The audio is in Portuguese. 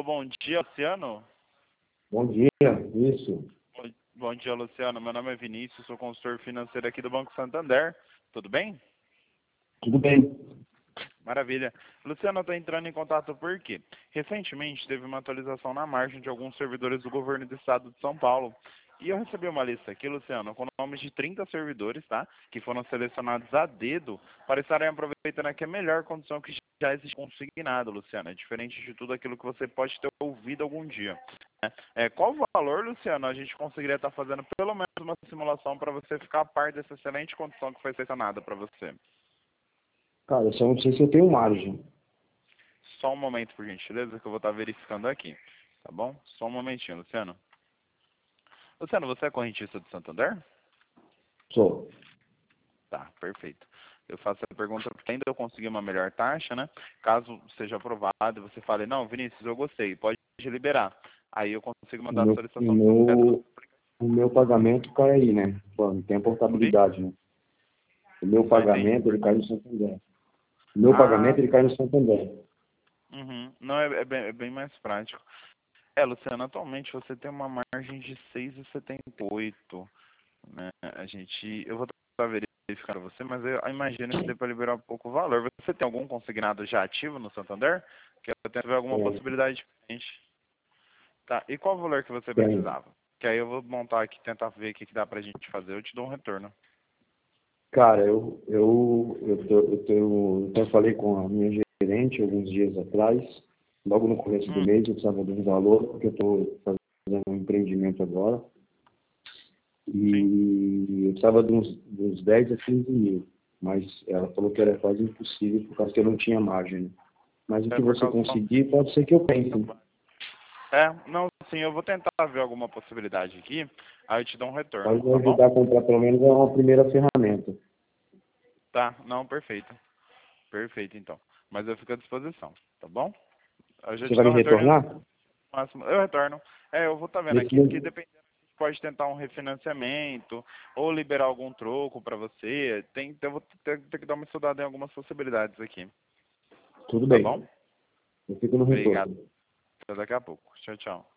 Alô, bom dia, Luciano. Bom dia, isso. Bom dia, Luciano. Meu nome é Vinícius, sou consultor financeiro aqui do Banco Santander. Tudo bem? Tudo bem. Maravilha. Luciano, eu estou entrando em contato porque recentemente teve uma atualização na margem de alguns servidores do governo do estado de São Paulo. E eu recebi uma lista aqui, Luciano, com nomes de 30 servidores, tá? Que foram selecionados a dedo para estarem aproveitando aqui a melhor condição que já existe consignado, Luciano. É diferente de tudo aquilo que você pode ter ouvido algum dia. Qual valor, Luciano, a gente conseguiria estar fazendo pelo menos uma simulação para você ficar a par dessa excelente condição que foi selecionada para você? Cara, eu só não sei se eu tenho margem. Só um momento, por gentileza, que eu vou estar verificando aqui. Tá bom? Só um momentinho, Luciano. Luciano, você é correntista do Santander? Sou. Tá, perfeito. Eu faço a pergunta porque ainda eu consegui uma melhor taxa, né? Caso seja aprovado e você fale, não, Vinícius, eu gostei, pode liberar. Aí eu consigo O mandar a meu, o solicitação completa. meu, o meu pagamento cai aí, né? Pô, tem a Oi? portabilidade, né? O meu Não entendi. pagamento, ele cai no Santander. O meu Ah, pagamento, ele cai no Santander. uhum. Não, é bem mais prático. Luciano, atualmente você tem uma margem de 6,78, né? Eu vou estar verificando você, mas eu imagino que dê para liberar um pouco o valor. Você tem algum consignado já ativo no Santander? Que eu tento ver alguma Tem, possibilidade diferente. Tá, e qual o valor que você tem. precisava? Que aí eu vou montar aqui, tentar ver o que dá pra gente fazer, eu te dou um retorno. Cara, eu falei com a minha gerente alguns dias atrás, logo no começo do mês, eu precisava de um valor, porque eu estou fazendo um empreendimento agora. Sim? E eu precisava de uns 10 a 15 mil, mas ela falou que era quase impossível por causa que eu não tinha margem. Mas o É que por você causa só. conseguir, pode ser que eu pense. Não, sim, eu vou tentar ver alguma possibilidade aqui, aí eu te dou um retorno, Pode me tá bom? ajudar a comprar pelo menos uma primeira ferramenta. Tá, não, perfeito. Perfeito, então. Mas eu fico à disposição, tá bom? Eu já Você te vai dou me um retorno no retornar? máximo. Eu retorno. Eu vou estar vendo Nesse aqui, porque mesmo... dependendo, a gente pode tentar um refinanciamento, ou liberar algum troco pra você. Eu vou ter que dar uma estudada em algumas possibilidades aqui, Tudo tá bem. bom? Eu fico no Obrigado. retorno. Até daqui a pouco. Tchau, tchau.